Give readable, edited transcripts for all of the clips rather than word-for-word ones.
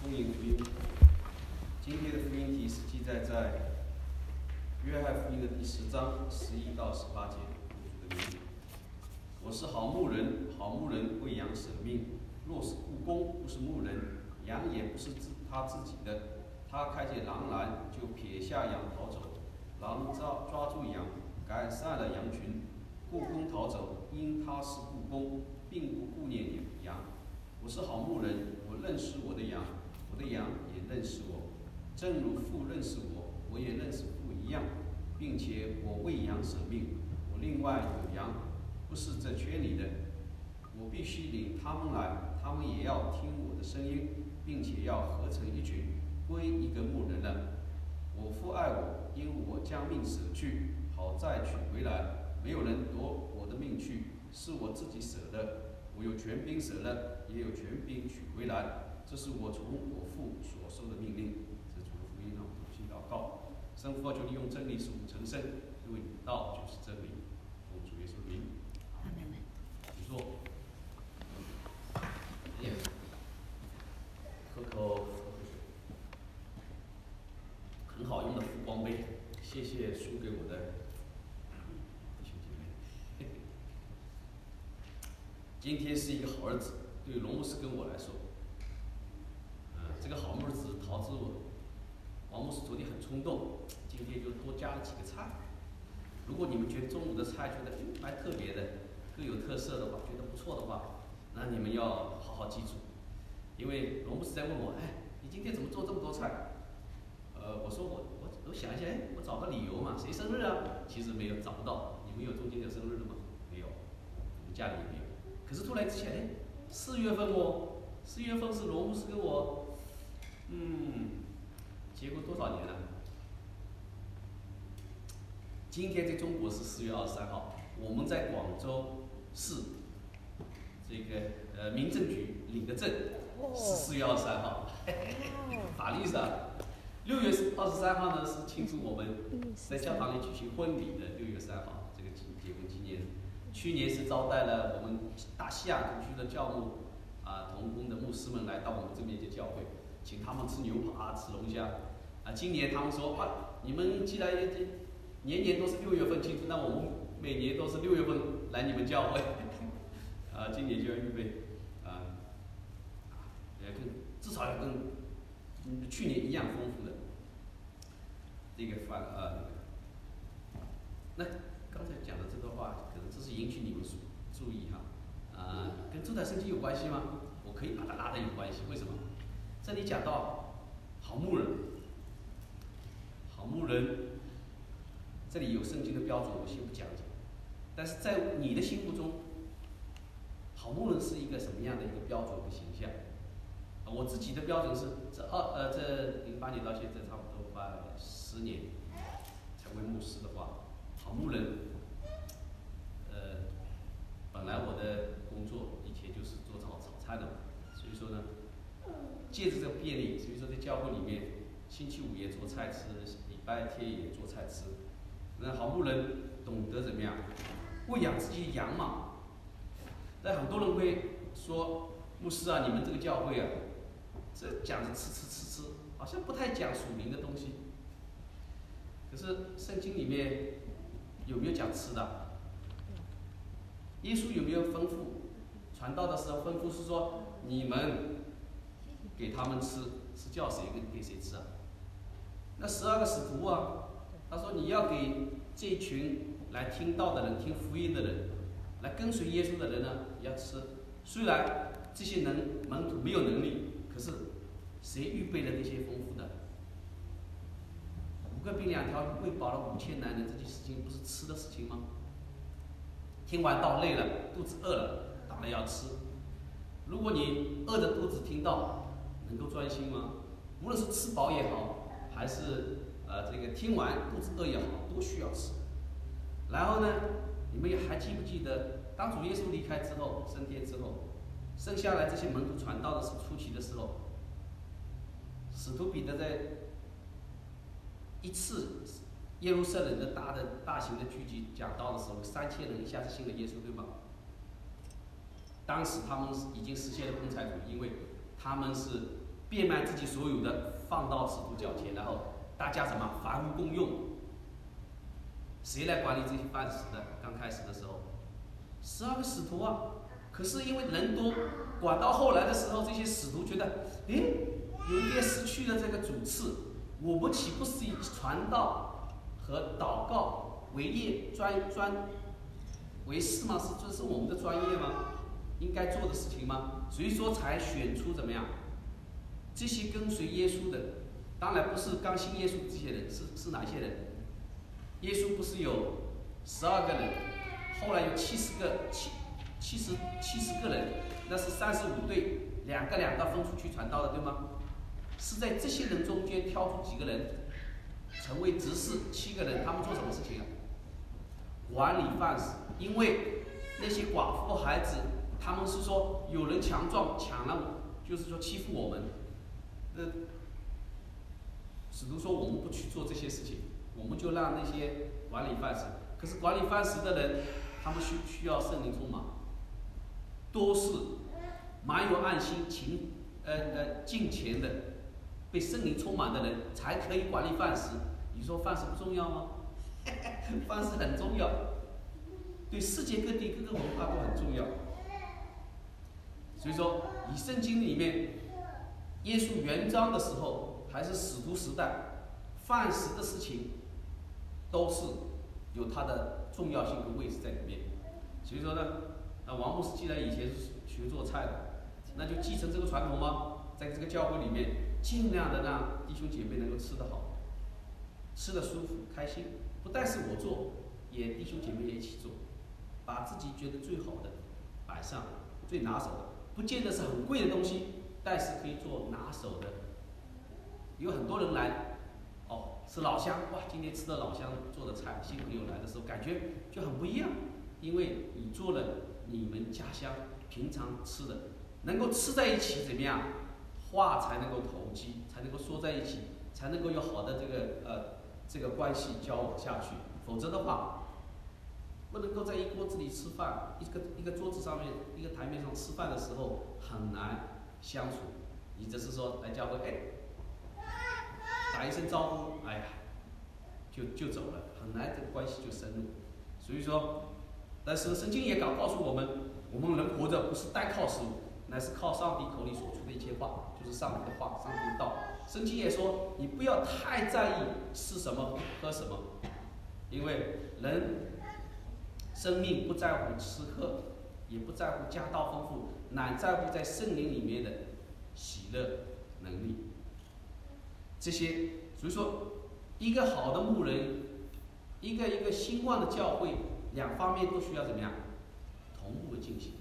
供应福音。今天的福音题是记载在约翰福音的第10章11到18节。我是好牧人，好牧人为羊舍命。若是雇工，不是牧人，羊也不是他自己的。他看见狼来，就撇下羊逃走。狼抓住羊，赶散了羊群。雇工逃走，因他是雇工，并不顾念羊。我是好牧人，我认识我的羊，我的羊也认识我。正如父认识我，我也认识父一样，并且我为羊舍命。我另外有羊，不是这圈里的，我必须领他们来，他们也要听我的声音，并且要合成一群，归一个牧人了。我父爱我，因我将命舍去，好再取回来。没有人夺我的命去，是我自己舍的。我有权柄舍了，也有权柄取回来。这是我从我父所受的命令。这主的福音，让我们同心祷告。圣父啊，求你用真理使我们成圣，因为你的道就是真理。奉主耶稣的名。你说，喝口水，很好用的复光杯，谢谢输给我的弟兄姐妹。今天是一个好日子，对龙牧师跟我来说，这个好日子导致王牧师昨天很冲动，今天就多加了几个菜。如果你们觉得中午的菜觉得蛮特别的，各有特色的话，觉得不错的话，那你们要好好记住。因为龙牧师在问我，你今天怎么做这么多菜？我说我想一下，我找个理由嘛，谁生日啊？其实没有，找不到。你们有中间有生日的吗？没有，我们家里也没有。可是突然之间，4月份哦，4月份是龙牧师跟我，结果多少年了？今天在中国是4月23号，我们在广州市这个民政局领的证是4月23号，法律上6月23号呢是庆祝我们在教堂里举行婚礼的6月3号这个结婚纪念日。去年是招待了我们大西雅图区的教牧同工的牧师们来到我们这边的教会，请他们吃牛扒吃龙虾。今年他们说你们既然年年都是6月份庆祝，那我们每年都是6月份来你们教会。今年就要预备至少要跟去年一样丰富的这个饭那刚才讲的这段话，可能这是引起你们注意跟这段圣经有关系吗？我可以把它拉得有关系。为什么？这里讲到好牧人，好牧人，这里有圣经的标准，我先不讲解。但是在你的心目中，好牧人是一个什么样的一个标准和形象？我自己的标准是，这08年到现在差不多快10年，成为牧师的话，好牧人，本来我的工作以前就是做炒菜的，所以说呢，借着这个便利，所以说在教会里面，星期五也做菜吃，礼拜天也做菜吃。那好牧人懂得怎么样喂养自己的羊嘛？但很多人会说，牧师啊，你们这个教会这讲着吃，好像不太讲属灵的东西。可是圣经里面有没有讲吃的？耶稣有没有吩咐传道的时候吩咐是说，你们给他们吃，是叫谁给谁吃啊？那12个使徒他说你要给这一群来听道的人、听福音的人、来跟随耶稣的人呢，要吃。虽然这些门徒没有能力，可是谁预备了那些丰富的？5个饼2条喂饱了5000男人，这件事情不是吃的事情吗？听完道累了，肚子饿了，当然要吃。如果你饿着肚子听道，能够专心吗？无论是吃饱也好，还是这个听完肚子饿也好，都需要吃。然后呢，你们还记不记得，当主耶稣离开之后，升天之后，剩下来这些门徒传道的初期的时候，使徒彼得在一次耶路撒冷的大型的聚集讲道的时候，3000人一下子信了耶稣，对吗？当时他们已经实现了公财主义，因为他们是变卖自己所有的，放到使徒脚前，然后大家什么凡物共用。谁来管理这些饭食的？刚开始的时候，12个使徒啊。可是因为人多，管到后来的时候，这些使徒觉得，有一点失去了这个主次，我们岂不是以传道和祷告为业为事吗？这是我们的专业吗？应该做的事情吗？所以说才选出怎么样？这些跟随耶稣的，当然不是刚信耶稣这些人，是哪些人？耶稣不是有12个人，后来有70个人，那是35队，两个分出去传道的，对吗？是在这些人中间挑出几个人成为执事，7个人，他们做什么事情啊？管理饭食，因为那些寡妇孩子，他们是说有人强壮抢了，就是说欺负我们。使徒说我们不去做这些事情，我们就让那些管理饭食。可是管理饭食的人，他们需要圣灵充满，都是蛮有爱心、敬虔的，被圣灵充满的人才可以管理饭食。你说饭食不重要吗？饭食很重要，对世界各地各个文化都很重要。所以说，以圣经里面，耶稣原章的时候，还是使徒时代，饭食的事情都是有它的重要性和位置在里面。所以说呢，王牧师既然以前是学做菜的，那就继承这个传统吗？在这个教会里面，尽量的让弟兄姐妹能够吃得好，吃得舒服、开心。不但是我做，也弟兄姐妹也一起做，把自己觉得最好的摆上，最拿手的，不见得是很贵的东西，但是可以做拿手的。有很多人来，吃老乡，哇，今天吃的老乡做的菜，新朋友来的时候感觉就很不一样，因为你做了你们家乡平常吃的，能够吃在一起，怎么样？话才能够投机，才能够说在一起，才能够有好的这个关系交往下去。否则的话，不能够在一锅子里吃饭，一个桌子上面，一个台面上吃饭的时候很难相处。你只是说来教会，打一声招呼，就走了，很难这个关系就深入。所以说，但是圣经也告诉我们，我们人活着不是单靠食物，乃是靠上帝口里所出的一切话，就是上帝的话，上帝的道。圣经也说，你不要太在意吃什么喝什么，因为人生命不在乎吃喝，也不在乎家道丰富，乃在乎在圣灵里面的喜乐能力。这些，所以说，一个好的牧人，一个兴旺的教会，两方面都需要怎么样同步的进行。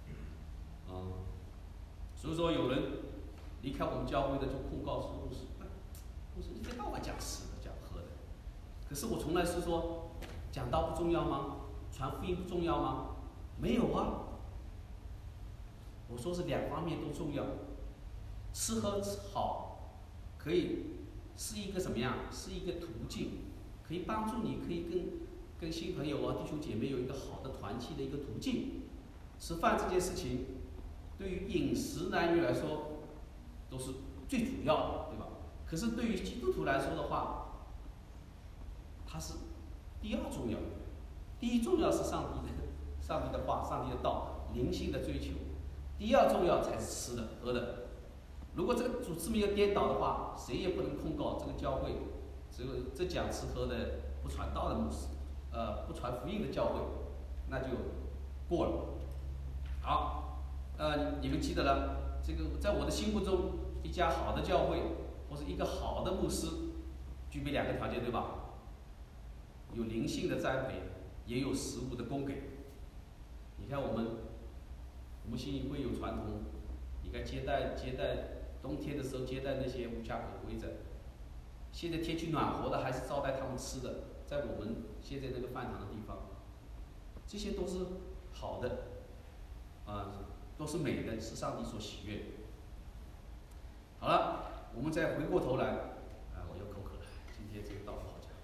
所以说有人离开我们教会的就控告说，牧师一天到晚讲吃的讲喝的，可是我从来是说讲道不重要吗？传福音不重要吗？没有啊，我说是两方面都重要，吃喝好可以是一个什么样？是一个途径，可以帮助你可以跟新朋友弟兄姐妹有一个好的团契的一个途径。吃饭这件事情，对于饮食男女来说都是最主要的，对吧？可是对于基督徒来说的话，它是第二重要的。第一重要是上帝的话、上帝的道、灵性的追求。第二重要才是吃的、喝的。如果这个主次没有颠倒的话，谁也不能控告这个教会，这讲吃喝的不传道的牧师，不传福音的教会，那就过了。好，你们记得了，这个在我的心目中，一家好的教会或是一个好的牧师，具备两个条件，对吧？有灵性的栽培，也有食物的供给。你看我们信义会有传统，你看接待冬天的时候接待那些无家可归者，现在天气暖和的还是招待他们吃的，在我们现在那个饭堂的地方，这些都是好的，都是美的，是上帝所喜悦的。好了，我们再回过头来，我又口渴了，今天这个道不好讲，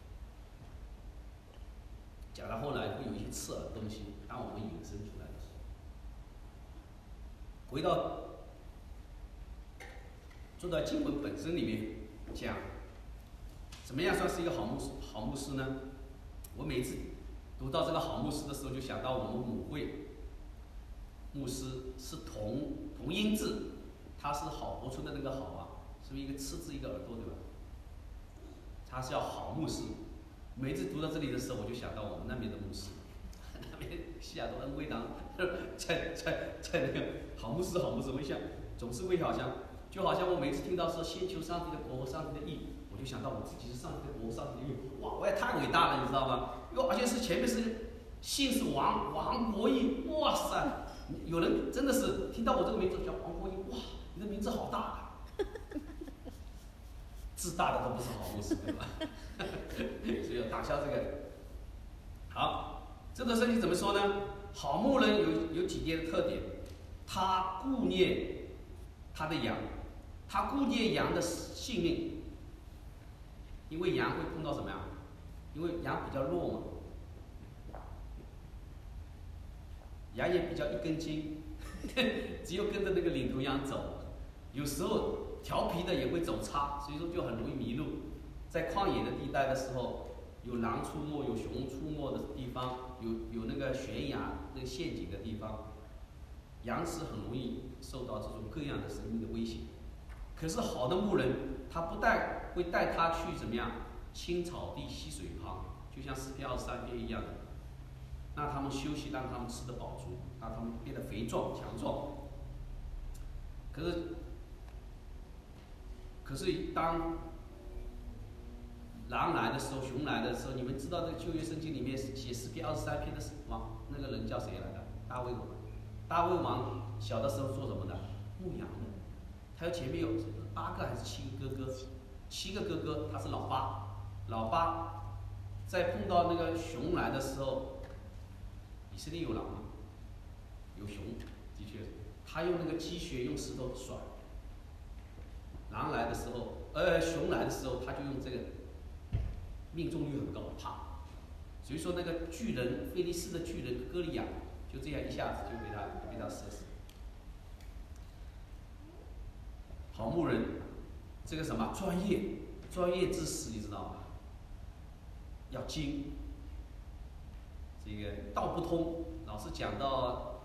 讲到后来会有一些刺耳的东西，当我们引申出来的时候，回到这段经文本身里面讲，怎么样算是一个好牧师呢？我每次读到这个好牧师的时候，就想到我们母会牧师是同音字，他是好活出的那个好啊，是不是一个吃字一个耳朵对吧？他是要好牧师。每次读到这里的时候，我就想到我们那边的牧师，那边西雅图恩威堂，在那个好牧师，我想总是会就好像我每次听到说先求上帝的国和上帝的义，我就想到我自己是上帝的国、上帝的义，哇，我也太伟大了，你知道吗？而且是前面是姓是王国义，哇塞！有人真的是听到我这个名字叫王国义，哇，你的名字好大啊！自大的都不是好牧师，对吧？所以要打消这个。好，这个圣经怎么说呢？好牧人有几点的特点，他顾念他的羊，他顾念羊的性命，因为羊会碰到什么呀？因为羊比较弱嘛，羊也比较一根筋，只有跟着那个领头羊走，有时候调皮的也会走差，所以说就很容易迷路。在旷野的地带的时候，有狼出没，有熊出没的地方，有那个悬崖、那个陷阱的地方，羊是很容易受到这种各样的生命的威胁。可是好的牧人，他不但会带他去怎么样，青草地、溪水旁，就像诗篇23篇一样的，让他们休息，让他们吃得饱足，让他们变得肥壮强壮。可是当狼来的时候，熊来的时候，你们知道这个旧约圣经里面写诗篇23篇的王，那个人叫谁来的？大卫王。大卫王小的时候做什么的？牧羊的。他前面有8个还是7个哥哥？7个哥哥，他是老八。老八在碰到那个熊来的时候，以色列有狼吗？有熊，的确，他用那个鸡血用石头甩。狼来的时候，熊来的时候，他就用这个，命中率很高，啪！所以说那个巨人，菲利斯的巨人歌利亚，就这样一下子就被他射死。好牧人，这个什么专业知识你知道吗？要精，这个道不通，老是讲到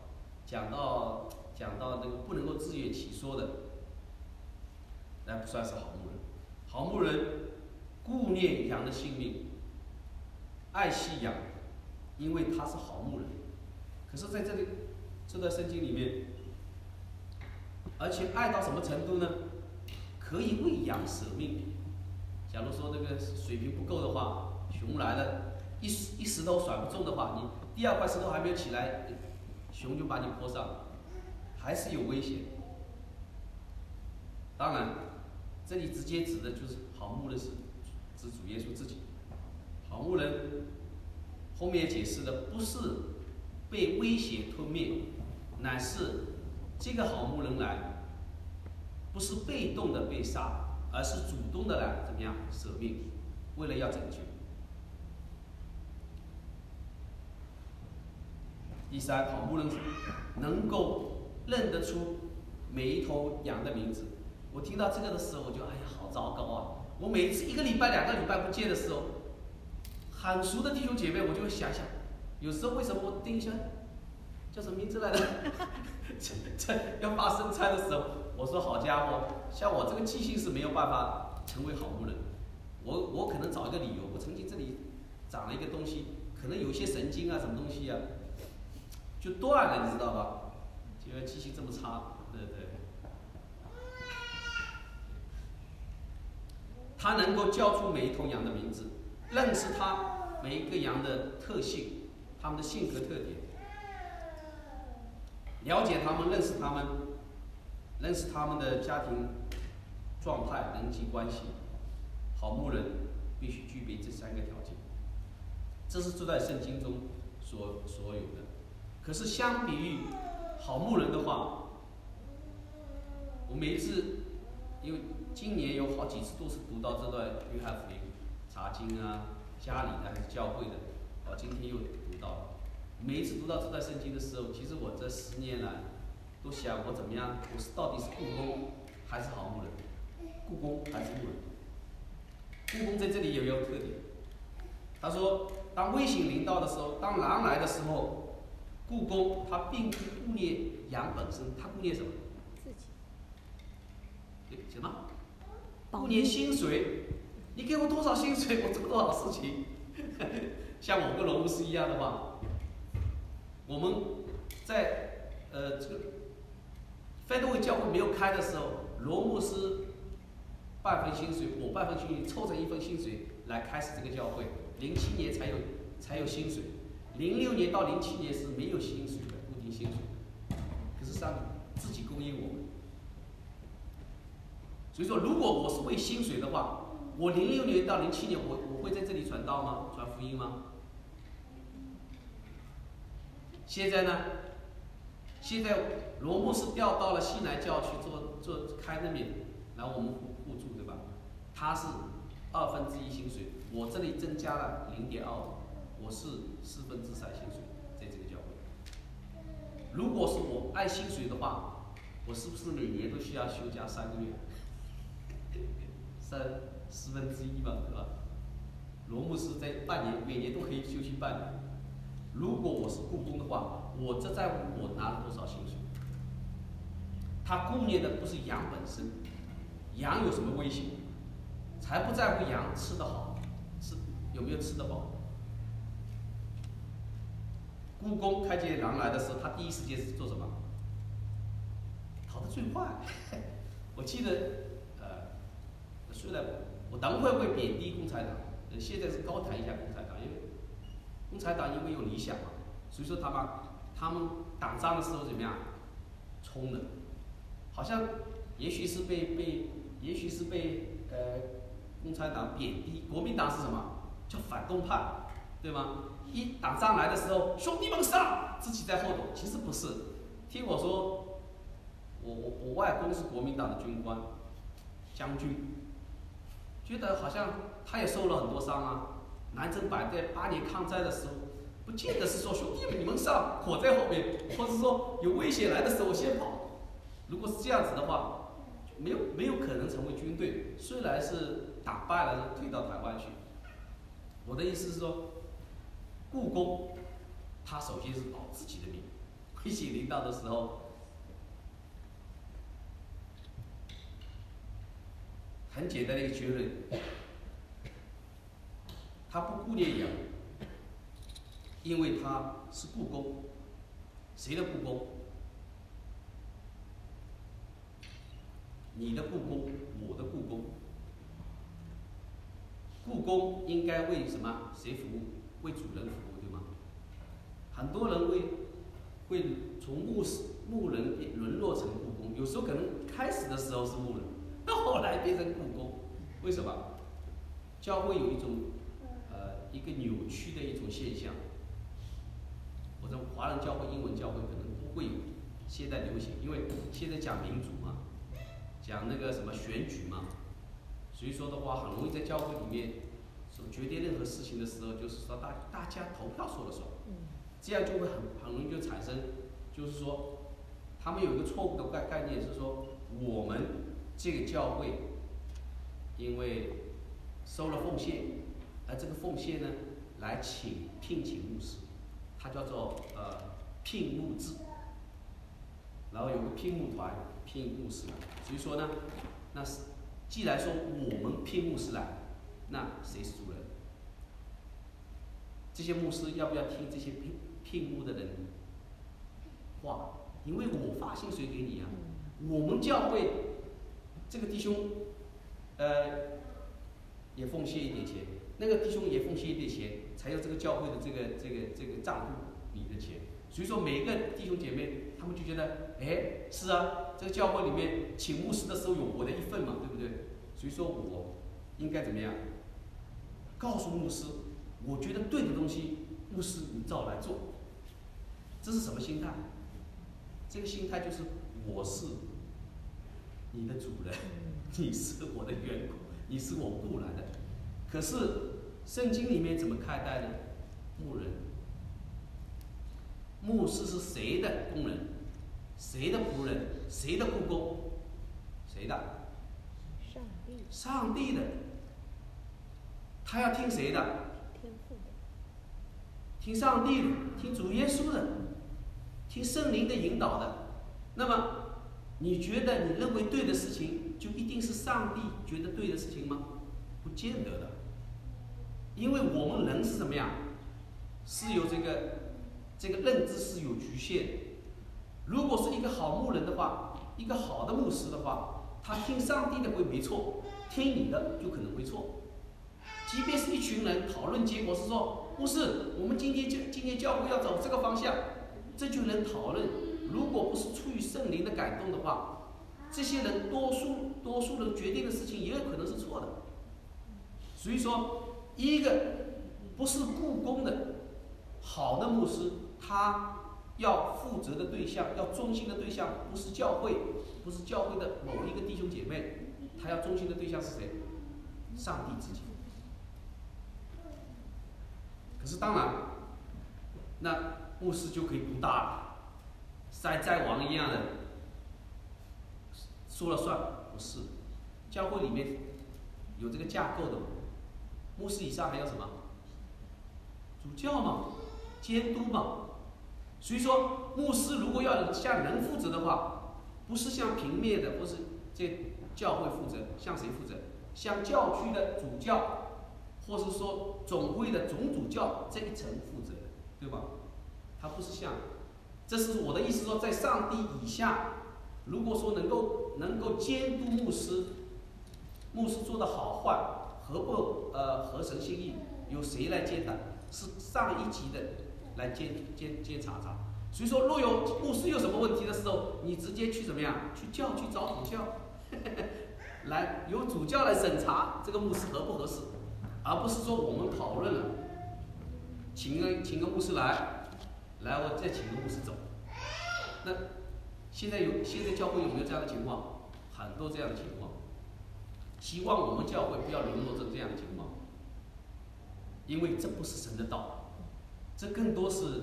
那个不能够自圆其说的，那不算是好牧人。好牧人顾念羊的性命，爱惜羊，因为他是好牧人。可是在这段圣经里面，而且爱到什么程度呢？可以为羊舍命。假如说那个水平不够的话，熊来了，一石头甩不中的话，你第2块石头还没有起来，熊就把你泼上，还是有危险。当然，这里直接指的就是好牧人是指主耶稣自己。好牧人后面解释的不是被威胁吞灭，乃是这个好牧人来，不是被动的被杀，而是主动的来怎么样舍命，为了要拯救。第3，好牧人能够认得出每一头羊的名字。我听到这个的时候，我就哎呀，好糟糕啊！我每一次1个礼拜、2个礼拜不见的时候，很熟的弟兄姐妹，我就会想想，有时候为什么我盯一下，叫什么名字来着？要发生差的时候，我说好家伙，像我这个记性是没有办法成为好牧人。我可能找一个理由，我曾经这里长了一个东西，可能有些神经啊，什么东西啊，就断了，你知道吧？因为记性这么差，对。他能够叫出每一头羊的名字，认识他每一个羊的特性，他们的性格特点，了解他们，认识他们的家庭状态、人际关系。好牧人必须具备这3个条件，这是这段圣经中所有的。可是相比于好牧人的话，我每一次，因为今年有好几次都是读到这段约翰福音查经啊，家里的还是教会的，今天又读到了。每一次读到这段圣经的时候，其实我这10年来都想我怎么样，我到底是雇工还是好牧人？ 故宫还是牧人。故宫在这里有一个特点，他说，当危险临到的时候，当狼来的时候，故宫他并不顾念羊本身，他顾念什么？ 自己。 什么？顾念薪水。你给我多少薪水，我做多少事情。像我跟罗牧师一样的话，我们在这个非都会教会没有开的时候，罗牧师半份薪水，我半份薪水，凑成一份薪水来开始这个教会。07年才有薪水，06年到07年是没有薪水的固定薪水，可是上帝自己供应我们。所以说，如果我是为薪水的话，我06年到07年我会在这里传道吗？传福音吗？现在呢？现在罗牧师调到了西南教区做开那边，然后我们互助，对吧？他是1/2薪水，我这里增加了0.25，我是3/4薪水，在这个教会。如果是我按薪水的话，我是不是每年都需要休假3个月？1/4吧，对吧？罗牧师在半年，每年都可以休息半年。如果我是故宫的话，我这在乎我拿了多少薪水？他顾念的不是羊本身，羊有什么威胁？才不在乎羊吃得好，有没有吃得饱。故宫看见狼来的时候，他第一时间是做什么？逃得最快。我记得，虽然我等会会贬低共产党，现在是高谈一下共产党，因为共产党因为有理想嘛，所以说他们打仗的时候怎么样？冲的，好像也许是被共产党贬低，国民党是什么？叫反动派，对吗？一打仗来的时候，兄弟们上，自己在后头，其实不是。听我说，我外公是国民党的军官，将军，觉得好像他也受了很多伤啊。南征北战8年抗战的时候，不见得是说兄弟们你们上，我在后面，或者说有危险来的时候我先跑。如果是这样子的话，没有可能成为军队。虽然是打败了，退到台湾去。我的意思是说，故宫他首先是保自己的命，危险临到的时候，很简单的一个结论，他不顾念羊，因为他是故宫。谁的故宫？你的故宫，我的故宫。故宫应该为什么？谁服务？为主人服务，对吗？很多人会从牧人沦落成故宫，有时候可能开始的时候是牧人，到后来变成故宫。为什么？教会有一种一个扭曲的一种现象。我在华人教会、英文教会可能不会有现在流行，因为现在讲民主嘛，讲那个什么选举嘛，所以说的话，很容易在教会里面决定任何事情的时候，就是说大家投票说了算，这样就会很容易就产生，就是说，他们有一个错误的概念是说，我们这个教会因为收了奉献，而这个奉献呢，来聘请牧师，它叫做聘牧制，然后有个聘牧团聘牧师来，所以说呢，那既然说我们聘牧师来，那谁是主人？这些牧师要不要听这些聘牧的人话？因为我发薪水给你啊，我们教会这个弟兄也奉献一点钱，那个弟兄也奉献一点钱，才有这个教会的这个账户里的钱。所以说每个弟兄姐妹他们就觉得，哎，是啊，这个教会里面请牧师的时候有我的一份嘛，对不对？所以说我应该怎么样？告诉牧师，我觉得对的东西，牧师你照来做。这是什么心态？这个心态就是我是你的主人，你是我的员工，你是我雇来的。可是圣经里面怎么看待呢？牧人、牧师是谁的工人？谁的仆人？谁的雇工？谁的？ 上帝的。他要听谁的？听上帝的，听主耶稣的，听圣灵的引导的。那么，你觉得你认为对的事情，就一定是上帝觉得对的事情吗？不见得的，因为我们人是怎么样？是有这个认知是有局限。如果是一个好牧人的话，一个好的牧师的话，他听上帝的会没错，听你的就可能会错。即便是一群人讨论，结果是说，不是，我们今天教会要走这个方向，这群人讨论，如果不是出于圣灵的感动的话，这些人多数人决定的事情也有可能是错的。所以说，一个不是雇工的好的牧师，他要负责的对象，要忠心的对象，不是教会的某一个弟兄姐妹，他要忠心的对象是谁？上帝自己。可是当然，那牧师就可以独大了，在王一样的说了算，不是？教会里面有这个架构的，牧师以上还有什么？主教嘛，监督嘛。所以说，牧师如果要向人负责的话，不是向平面的，或是这教会负责，向谁负责？向教区的主教，或是说总会的总主教这一层负责，对吧？他不是向，这是我的意思说，在上帝以下，如果说能够监督牧师做的好坏合神心意，由谁来监察？是上一级的来监察他。所以说，若有牧师有什么问题的时候，你直接去怎么样？去教区找主教，来由主教来审查这个牧师合不合适，而不是说我们讨论了，请个牧师来，我再请个牧师走。那现在教会有没有这样的情况？很多这样的情况。希望我们教会不要沦落成这样的情况，因为这不是神的道，这更多是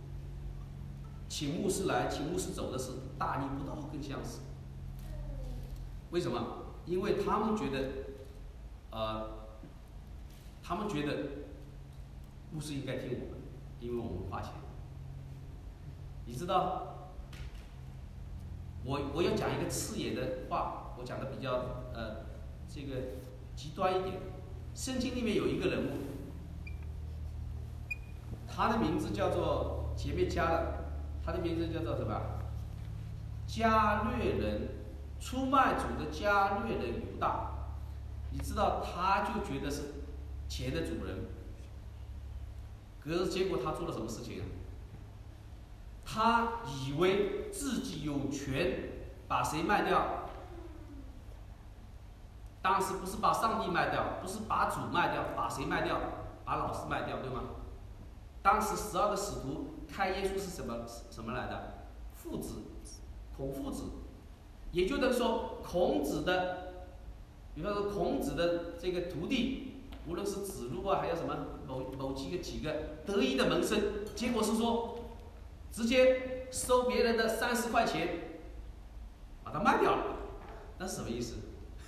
请牧师来、请牧师走的是大逆不道，更像是。为什么？因为他们觉得牧师应该听我们，因为我们花钱。你知道，我要讲一个刺眼的话，我讲的比较这个极端一点。圣经里面有一个人物，他的名字叫做前面加了，他的名字叫做什么？加略人，出卖主的加略人犹大。你知道，他就觉得是钱的主人，可是结果他做了什么事情啊？他以为自己有权把谁卖掉？当时不是把上帝卖掉，不是把主卖掉，把谁卖掉？把老师卖掉，对吗？当时12个使徒看耶稣是什么来的？父子，孔父子，也就等于说孔子的，比方说孔子的这个徒弟，无论是子路啊，还有什么某几个得意的门生，结果是说直接收别人的30块钱，把它卖掉了，那是什么意思？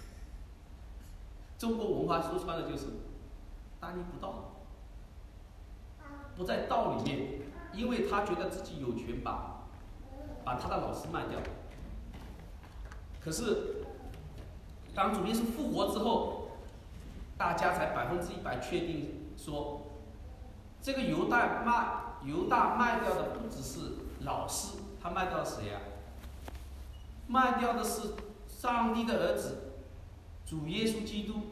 中国文化说穿了就是大逆不道，不在道里面，因为他觉得自己有权把他的老师卖掉。可是当主耶稣复活之后，大家才100%确定说，这个犹大卖掉的不只是老师，他卖掉的谁呀？卖掉的是上帝的儿子主耶稣基督，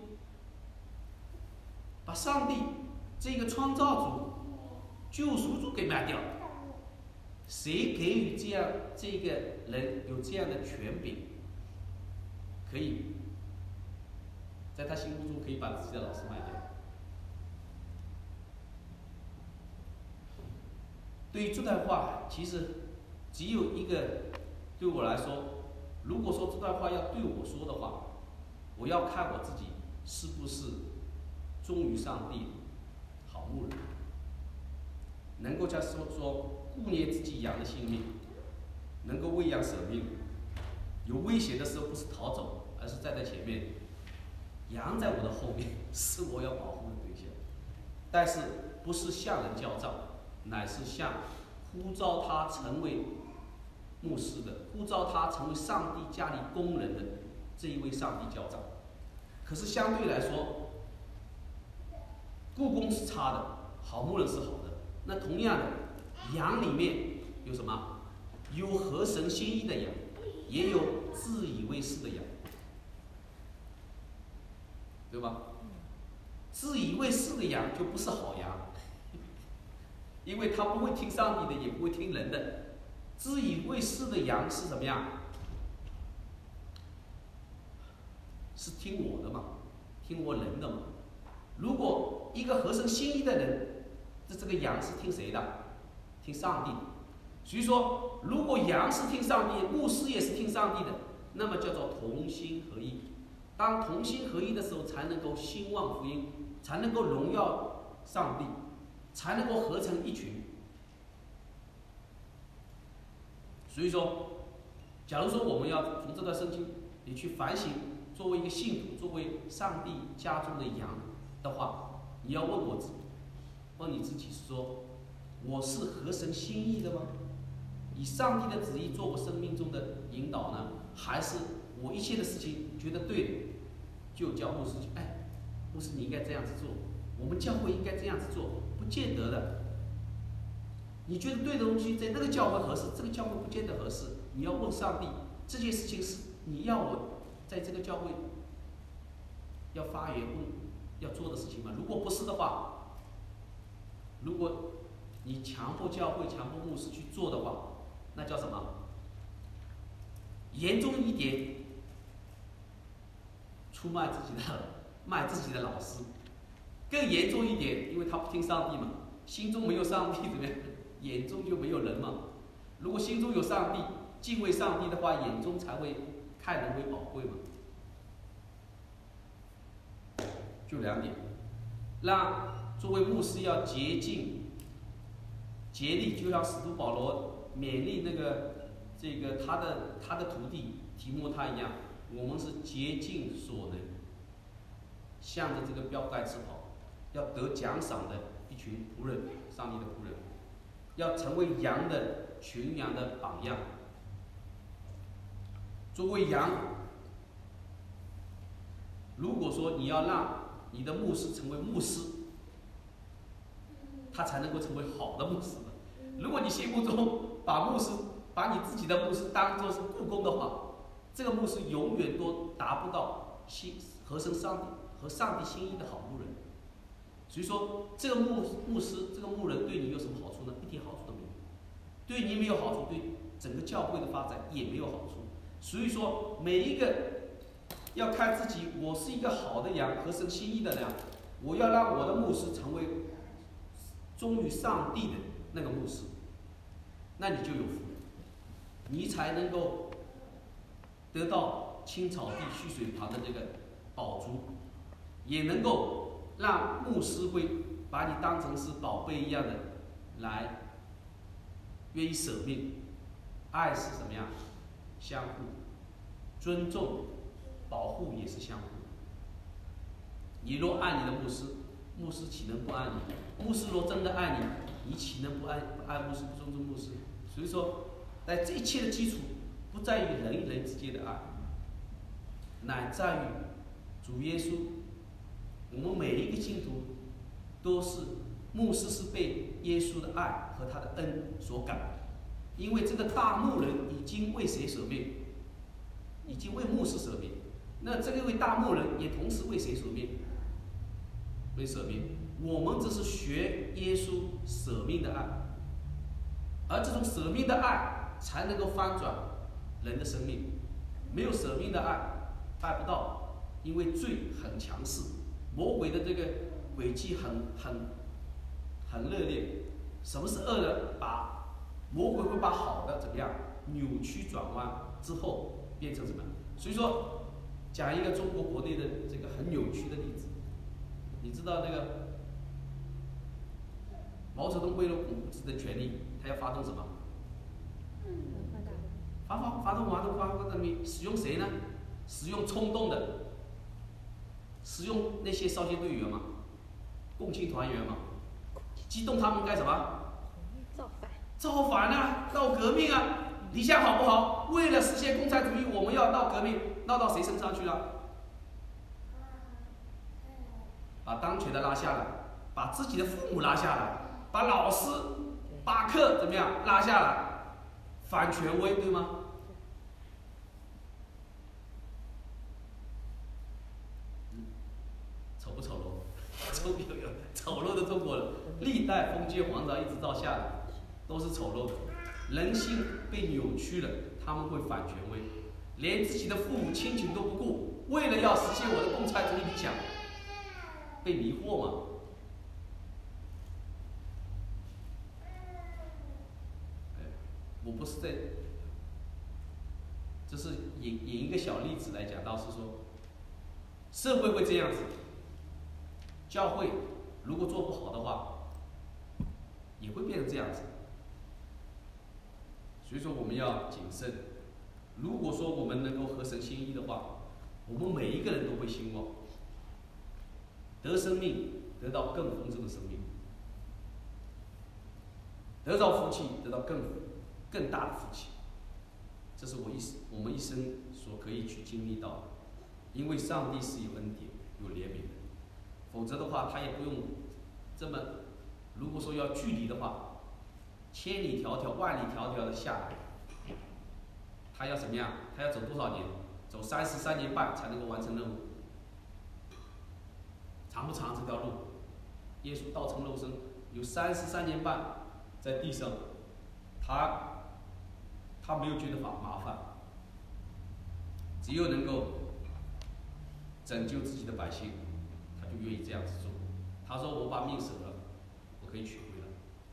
把上帝这个创造主、救赎主给卖掉了。谁给予这个人有这样的权柄，可以在他心目中可以把自己的老师卖掉？对于这段话，其实只有一个，对我来说，如果说这段话要对我说的话，我要看我自己是不是忠于上帝好牧人，能够像说顾念自己羊的性命，能够为羊舍命，有危险的时候不是逃走，而是站在前面羊在我的后面，是我要保护的对象。但是不是向人交账，乃是向呼召他成为牧师的，呼召他成为上帝家里工人的这一位上帝交账。可是相对来说，雇工是差的，好牧人是好的。那同样的，羊里面有什么？有合神心意的羊，也有自以为是的羊，对吧？自以为是的羊就不是好羊，因为他不会听上帝的，也不会听人的。自以为是的羊是什么样？是听我的嘛，听我人的嘛。如果一个合神心意的人，这个羊是听谁的？听上帝的。所以说，如果羊是听上帝，牧师也是听上帝的，那么叫做同心合一。当同心合一的时候，才能够兴旺福音，才能够荣耀上帝，才能够合成一群。所以说，假如说我们要从这段圣经里去反省，作为一个信徒，作为上帝家中的羊的话，你要问你自己说，我是合神心意的吗？以上帝的旨意做我生命中的引导呢，还是我一切的事情觉得对的，就叫牧师去，牧师你应该这样子做，我们教会应该这样子做，不见得的。你觉得对的东西在那个教会合适，这个教会不见得合适。你要问上帝，这件事情是你要我在这个教会要发言要做的事情吗？如果不是的话，如果你强迫教会、强迫牧师去做的话，那叫什么？严重一点，卖自己的老师；更严重一点，因为他不听上帝嘛，心中没有上帝，怎么样？眼中就没有人嘛。如果心中有上帝，敬畏上帝的话，眼中才会看人为宝贵嘛。就2点，让作为牧师要竭尽竭力，就像使徒保罗勉励他的徒弟提摩太一样，我们是竭尽所能，向着这个标杆直跑，要得奖赏的一群仆人，上帝的仆人，要成为群羊的榜样。作为羊，如果说你要让你的牧师成为牧师，他才能够成为好的牧师。如果你心目中把你自己的牧师当作是雇工的话，这个牧师永远都达不到合神和上帝心意的好牧人。所以说，这个牧师这个牧人对你有什么好处呢？一点好处都没有，对你没有好处，对整个教会的发展也没有好处。所以说，每一个要看自己，我是一个好的羊，合神心意的羊，我要让我的牧师成为忠于上帝的那个牧师，那你就有福，你才能够得到青草地蓄水旁的这个宝珠，也能够让牧师会把你当成是宝贝一样的来愿意舍命。爱是什么样？相互尊重、保护也是相互。你若爱你的牧师，牧师岂能不爱你？牧师若真的爱你，你岂能不爱牧师、不尊重牧师？所以说，在这一切的基础不在于人与人之间的爱，乃在于主耶稣。我们每一个信徒都是牧师，是被耶稣的爱和他的恩所感。因为这个大牧人已经为谁舍命？已经为牧师舍命。那这个位大牧人也同时为谁舍命？为舍命。我们这是学耶稣舍命的爱，而这种舍命的爱才能够翻转人的生命。没有舍命的爱，爱不到，因为罪很强势，魔鬼的这个诡计很热烈。什么是恶呢？魔鬼会把好的怎么样扭曲转弯之后变成什么？所以说，讲一个中国国内的这个很扭曲的例子，你知道那个毛泽东为了巩固自己的权利，他要发动什么？发动革命，使用谁呢？使用冲动的使用那些少先队员嘛，共青团员嘛，激动他们干什么？造反啊，闹革命啊！你想好不好？为了实现共产主义，我们要闹革命，闹到谁身上去了？把当权的拉下来，把自己的父母拉下来，把老师、把课怎么样拉下来，反权威，对吗？丑不丑陋？丑陋的中国人，历代封建皇朝一直到下来，都是丑陋的。人性被扭曲了，他们会反权威，连自己的父母亲情都不顾，为了要实现我的共产主义理想，被迷惑嘛。我不是在，这是引一个小例子来讲到，是说，社会会这样子，教会如果做不好的话，也会变成这样子。所以说我们要谨慎。如果说我们能够合神心意的话，我们每一个人都会兴旺，得生命，得到更丰盛的生命，得到福气，得到更大的福气。这是我们一生所可以去经历到的，因为上帝是有恩典、有怜悯的，否则的话，他也不用这么。如果说要距离的话，千里迢迢、万里迢迢的下来，他要怎么样？他要走多少年？走33年半才能够完成任务。长不长这条路？耶稣道成肉身，有33年半在地上，他没有觉得麻烦，只有能够拯救自己的百姓，他就愿意这样子做。他说：“我把命舍了，我可以取回来。”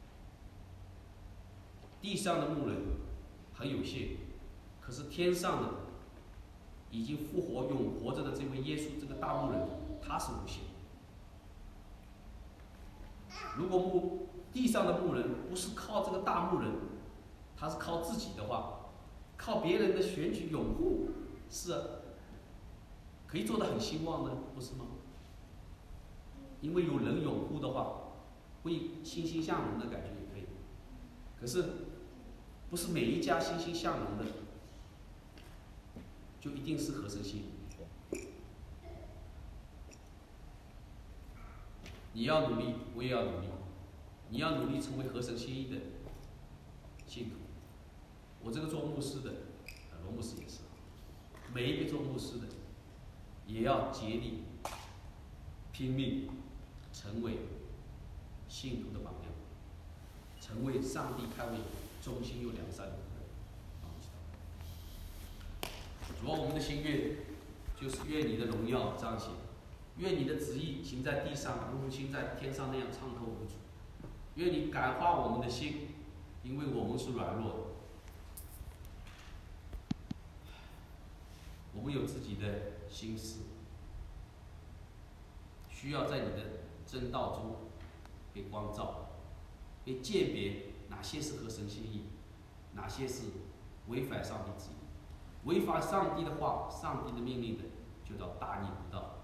地上的牧人很有限，可是天上的已经复活、永活着的这位耶稣，这个大牧人，他是无限。如果地上的牧人不是靠这个大牧人，他是靠自己的话，靠别人的选举拥护，是可以做得很兴旺的，不是吗？因为有人拥护的话，会欣欣向荣的感觉也可以。可是，不是每一家欣欣向荣的，就一定是合神心意。你要努力，我也要努力。你要努力成为合神心意的信徒。我这个做牧师的，罗牧师也是，每一个做牧师的，也要竭力拼命成为信徒的榜样，成为上帝看为忠心又良善的人。主啊，我们的心愿就是愿你的荣耀彰显，愿你的旨意行在地上，如行在天上那样畅通无阻。愿你感化我们的心，因为我们是软弱的，我们有自己的心思，需要在你的真道中被光照，被鉴别哪些是合神心意，哪些是违反上帝旨意。违反上帝的话、上帝的命令的，就叫大逆不道。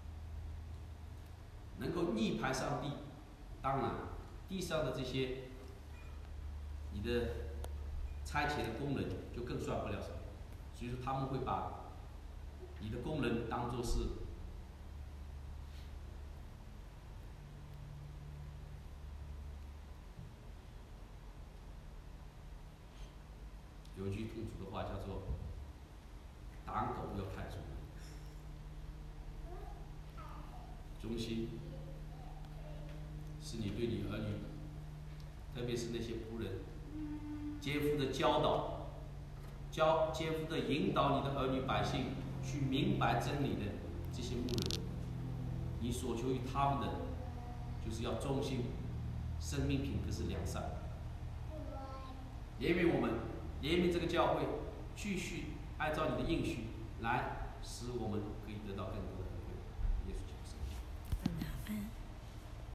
能够逆叛上帝，当然地上的这些你的差遣的工人就更算不了什么。所以说他们会把你的工人当作是有一句通俗的话叫做“打狗要看主人”，忠心是你对你儿女，特别是那些仆人，肩负的教导，肩负的引导你的儿女百姓去明白真理的这些牧人，你所求于他们的，就是要忠心，生命品格是良善。怜悯我们，怜悯这个教会，继续按照你的应许来，使我们可以得到更多的